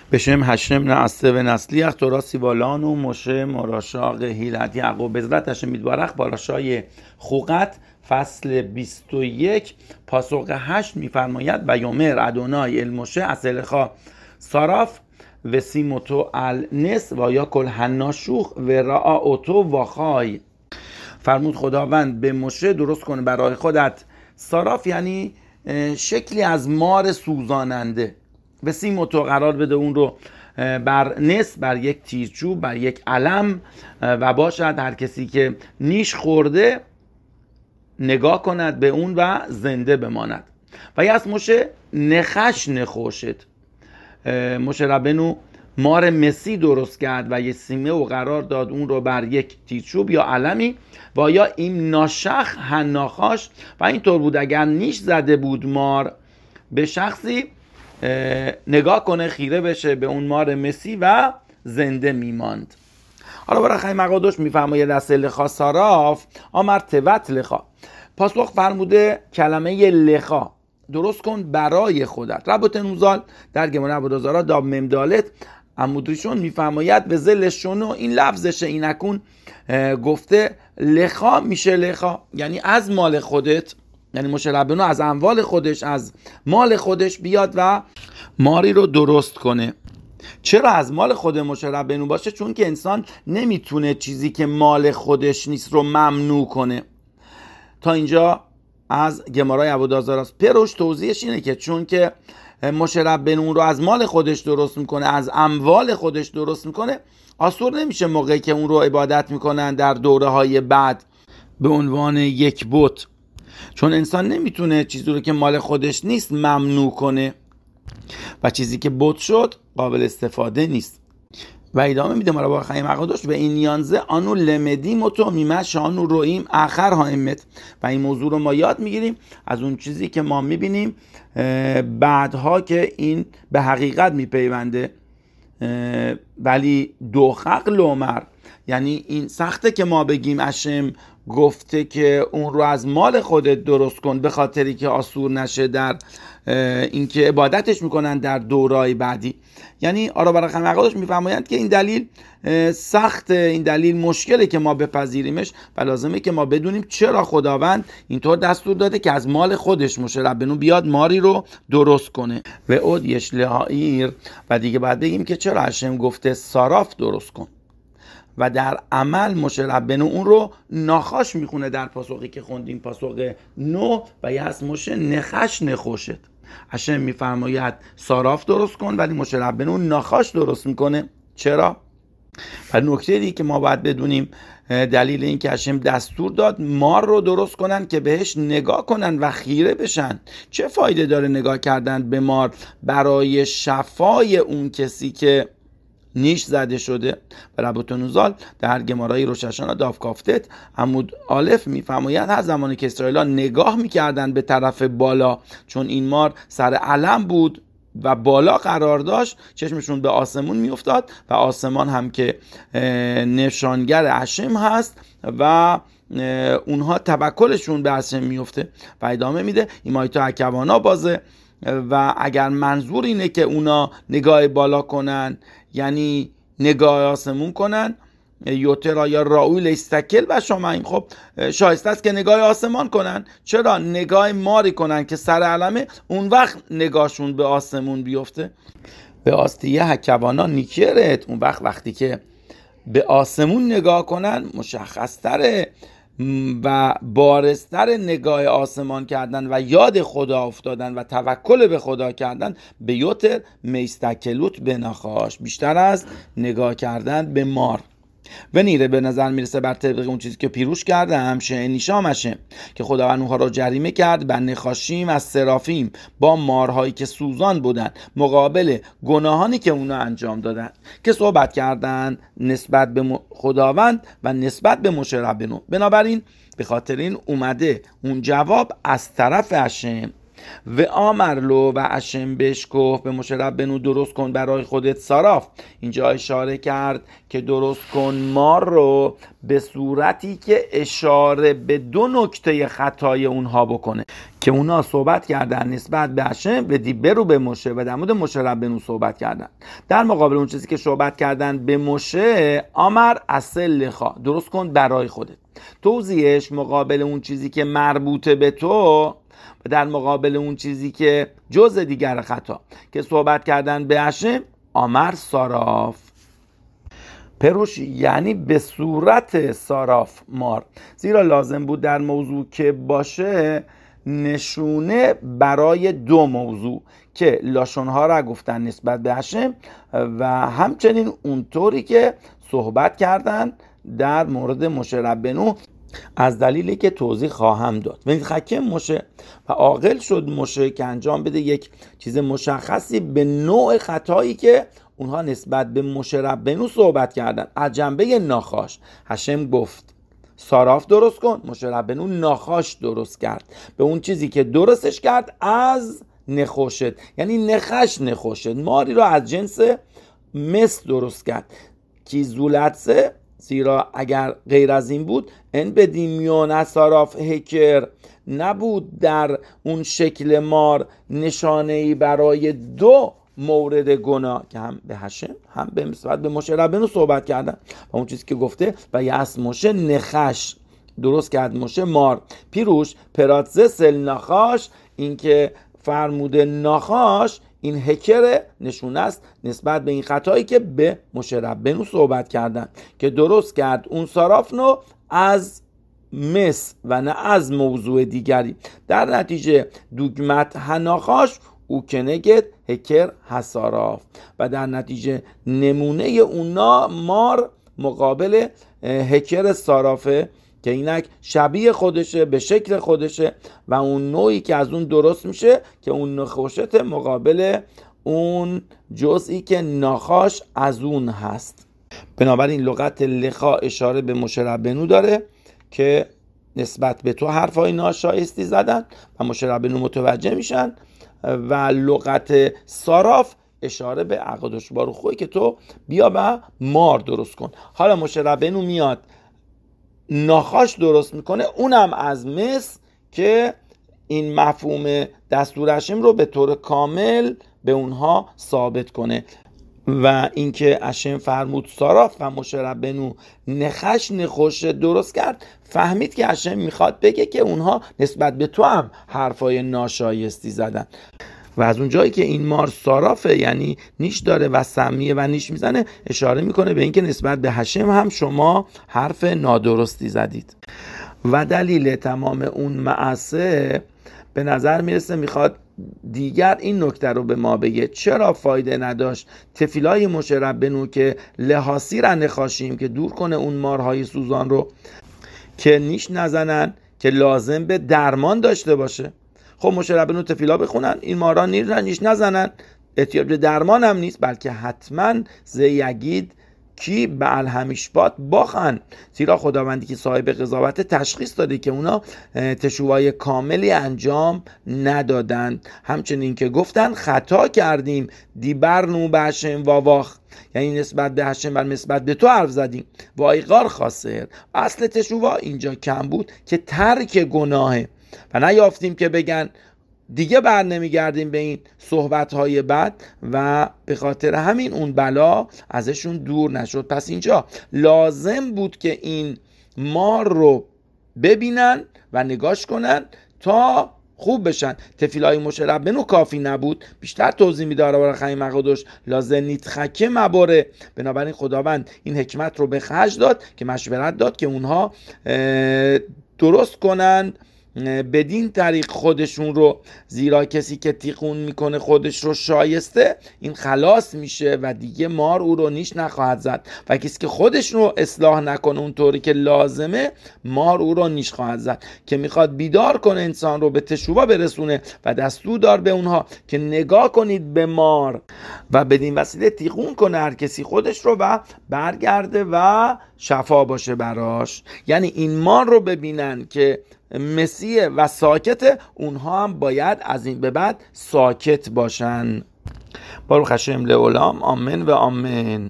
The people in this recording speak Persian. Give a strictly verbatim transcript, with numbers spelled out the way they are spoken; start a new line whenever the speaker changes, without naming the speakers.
בשם هشم نعسته و نسلیخ تورا سیوالان و مشه مراشاق هیلت یعقوب. بذرت هشم میتبارخ پاراشای خوقت فصل بیست و یک پاسخ هشت میفرماید و یومر ادونای المشه اسلخا صراف و سیموتو النس و یا کل هناشوخ و رعا اوتو و خای. فرمود خداوند به مشه درست کنه برای خودت صراف، یعنی شکلی از مار سوزاننده، و سیموتو قرار بده اون رو بر نس، بر یک تیرچوب، بر یک علم، و باشد هر کسی که نیش خورده نگاه کند به اون و زنده بماند. و یس مشه نخش نخوشت، مشه ربنو مار مسی درست کرد و یه سیمه و قرار داد اون رو بر یک تیرچوب یا علمی و یا این ناشخ هناخاش. و اینطور بود اگر نیش زده بود مار به شخصی نگاه کنه، خیره بشه به اون مار مسی و زنده میماند. حالا برای خیلی مقادش میفرماید دست لخا صراف آمر توت لخا، پاسخ فرموده کلمه لخا درست کن برای خودت. ربط نوزال در گمانه عبودازارا داب ممدالت عمودریشون میفرماید به زلشونو این لفظشه این اکون گفته لخا میشه لخا، یعنی از مال خودت، یعنی مشه ربنو از اموال خودش از مال خودش بیاد و ماری رو درست کنه. چرا از مال خود مشه ربنو باشه؟ چون که انسان نمیتونه چیزی که مال خودش نیست رو ممنوع کنه. تا اینجا از گمارای عبودازاراست. پروش توضیحش اینه که چون که مشه ربنو رو از مال خودش درست میکنه، از اموال خودش درست میکنه، آسور نمیشه موقعی که اون رو عبادت میکنن در دوره های بعد به عنوان یک بت، چون انسان نمیتونه چیزی رو که مال خودش نیست ممنوع کنه و چیزی که بت شد قابل استفاده نیست. و ادامه میده مرا با خیلی مقادش به این نیانزه آنو لمدیم و تو میمش آنو رویم آخر هایمت. و این موضوع رو ما یاد میگیریم از اون چیزی که ما میبینیم بعدها که این به حقیقت میپیونده. ولی دو خق لومر، یعنی این سخته که ما بگیم اشم گفته که اون رو از مال خودت درست کن به خاطری که آسور نشه در اینکه عبادتش میکنن در دورای بعدی. یعنی آرا برای خمقادش میفرمایند که این دلیل سخت، این دلیل مشکله که ما بپذیریمش و لازمه که ما بدونیم چرا خداوند اینطور دستور داده که از مال خودش مشه ربنو بیاد ماری رو درست کنه. و اود یشلهایر و دیگه بعد بگیم که چرا هشم گفته صراف درست کن و در عمل مشه ربنو اون رو ناخاش میخونه در پاسخی که خوندیم پاسخ نو و یه از مشه نخش نخوشت. هشم میفرماید صراف درست کن ولی مشه ربنو ناخاش درست میکنه. چرا؟ و نکته دیگه که ما باید بدونیم دلیل این که هشم دستور داد مار رو درست کنن که بهش نگاه کنن و خیره بشن. چه فایده داره نگاه کردن به مار برای شفای اون کسی که نیش زده شده؟ و ربط نوزال در گمارای روششانا داف کافتت عمود آلف میفرماید هر زمانی که اسرائیل ها نگاه میکردن به طرف بالا، چون این مار سر علم بود و بالا قرار داشت، چشمشون به آسمون میافتاد و آسمان هم که نشانگر هشم هست و اونها توکلشون به هشم میفته. و ادامه میده ایمایتو اکوانا بازه و اگر منظور اینه که اونا نگاه بالا کنن یعنی نگاه آسمون کنن یوترا یا راویل استکل و شما، خب شایسته است که نگاه آسمان کنن. چرا نگاه ماری کنن که سر علمه؟ اون وقت نگاهشون به آسمون بیفته. به آستیه حکوانا نیکیرت، اون وقت وقتی که به آسمون نگاه کنن مشخص تره و بارستر نگاه آسمان کردن و یاد خدا افتادن و توکل به خدا کردن به یوتر میستکلوت بناخاش، بیشتر از نگاه کردن به مار. و نیره به نظر میرسه بر طبق اون چیزی که پیروش کرده همشه نیشامشه که خداوند اونها رو جریمه کرد بر نخاشیم از سرافیم با مارهایی که سوزان بودن مقابل گناهانی که اونا انجام دادن که صحبت کردن نسبت به خداوند و نسبت به مشه ربنو. بنابراین به خاطر این اومده اون جواب از طرف هشم و آمرلو و اشم بهش گفت به موشه ربنو درست کن برای خودت صراف. اینجا اشاره کرد که درست کن مار رو به صورتی که اشاره به دو نکته خطای اونها بکنه که اونها صحبت کردن نسبت به اشم بدی برو به موشه و در مورد موشه ربنو صحبت کردن. در مقابل اون چیزی که صحبت کردن به موشه آمر اصل لخا درست کن برای خودت. توضیحش مقابل اون چیزی که مربوطه به تو و در مقابل اون چیزی که جز دیگر خطا که صحبت کردن به اشم آمر صراف پروش یعنی به صورت صراف مار، زیرا لازم بود در موضوع که باشه نشونه برای دو موضوع که لاشونها را گفتن نسبت به اشم و همچنین اونطوری که صحبت کردن در مورد موشه ربنو از دلیلی که توضیح خواهم داد. و این حکم موشه و عاقل شد موشه که انجام بده یک چیز مشخصی به نوع خطایی که اونها نسبت به موشه ربنو صحبت کردن. از جنبه ناخاش هشم گفت صراف درست کن، موشه ربنو ناخاش درست کرد به اون چیزی که درستش کرد از نخوشت، یعنی نخش نخوشت ماری رو از جنس مس درست کرد کی زولتسه، زیرا اگر غیر از این بود ان بدیمیون صراف هکر نبود در اون شکل مار نشانه‌ای برای دو مورد گناه که هم به هشم هم به نسبت به موشه ربنو صحبت کردن و اون چیزی که گفته و یس موشه نخش درست کرد موشه مار پیروش پراتزه سل ناخاش، این که فرموده ناخاش این هکر نشونه است نسبت به این خطایی که به موشه ربنو صحبت کردن که درست کرد اون صرافنو از مس و نه از موضوع دیگری. در نتیجه دوگمت هناخاش او کنگد هکر حساراف و در نتیجه نمونه اونا مار مقابل هکر صرافه که اینک شبیه خودشه به شکل خودشه و اون نوعی که از اون درست میشه که اون نخوشت مقابل اون جزئی که ناخاش از اون هست. بنابراین لغت لخا اشاره به موشه ربنو داره که نسبت به تو حرفای ناشایستی زدن و موشه ربنو متوجه میشن و لغت صراف اشاره به عقدش بارو خوی که تو بیا و مار درست کن. حالا موشه ربنو میاد ناخاش درست میکنه اونم از مس که این مفهوم دستورشم رو به طور کامل به اونها ثابت کنه و اینکه اشم فرمود صراف و موشه ربنو نخش نخوش درست کرد فهمید که اشم میخواد بگه که اونها نسبت به تو هم حرفای ناشایستی زدن و از اون جایی که این مار صرافه یعنی نیش داره و سمیه و نیش میزنه اشاره میکنه به اینکه نسبت به هشم هم شما حرف نادرستی زدید و دلیل تمام اون معصه به نظر میرسه میخواد دیگر این نکته رو به ما بگه چرا فایده نداشت تفیلای موشه ربنو که لحاسی را نخاشیم که دور کنه اون مارهای سوزان رو که نیش نزنن که لازم به درمان داشته باشه. خب موشه ربنو تفیلا بخونن این مارا نیش نزنن احتیاج به درمان هم نیست بلکه حتما زیگید کی به الهمیشبات باخن، زیرا خداوندی که صاحب قضاوت تشخیص داده که اونا تشوهای کاملی انجام ندادن. همچنین که گفتن خطا کردیم دیبرنو به هشم واواخ یعنی نسبت به هشم و نسبت به تو حرف زدیم و ایقار خاسر اصل تشوها اینجا کم بود که ترک گناهه و نیافتیم که بگن دیگه بر نمیگردیم به این صحبت‌های بد و به خاطر همین اون بلا ازشون دور نشد. پس اینجا لازم بود که این مار رو ببینن و نگاش کنن تا خوب بشن. تفیلای موشه ربنو کافی نبود، بیشتر توضیح میده برای خیم مقدوش لازم نیت خکه مباره. بنابراین خداوند این حکمت رو به خرج داد که مشورت داد که اونها درست کنند بدین طریق خودشون رو، زیرا کسی که تیقون میکنه خودش رو شایسته این خلاص میشه و دیگه مار او رو نیش نخواهد زد و کسی که خودش رو اصلاح نکنه اونطوری که لازمه مار او رو نیش خواهد زد. که میخواد بیدار کنه انسان رو به تشوبه برسونه و دستور دار به اونها که نگاه کنید به مار و بدین وسیله تیقون کنه هر کسی خودش رو و برگرده و شفا باشه براش، یعنی این مار رو ببینن که مسیح و ساکته، اونها هم باید از این به بعد ساکت باشن. باروخ هشم لعالم، آمین و آمین.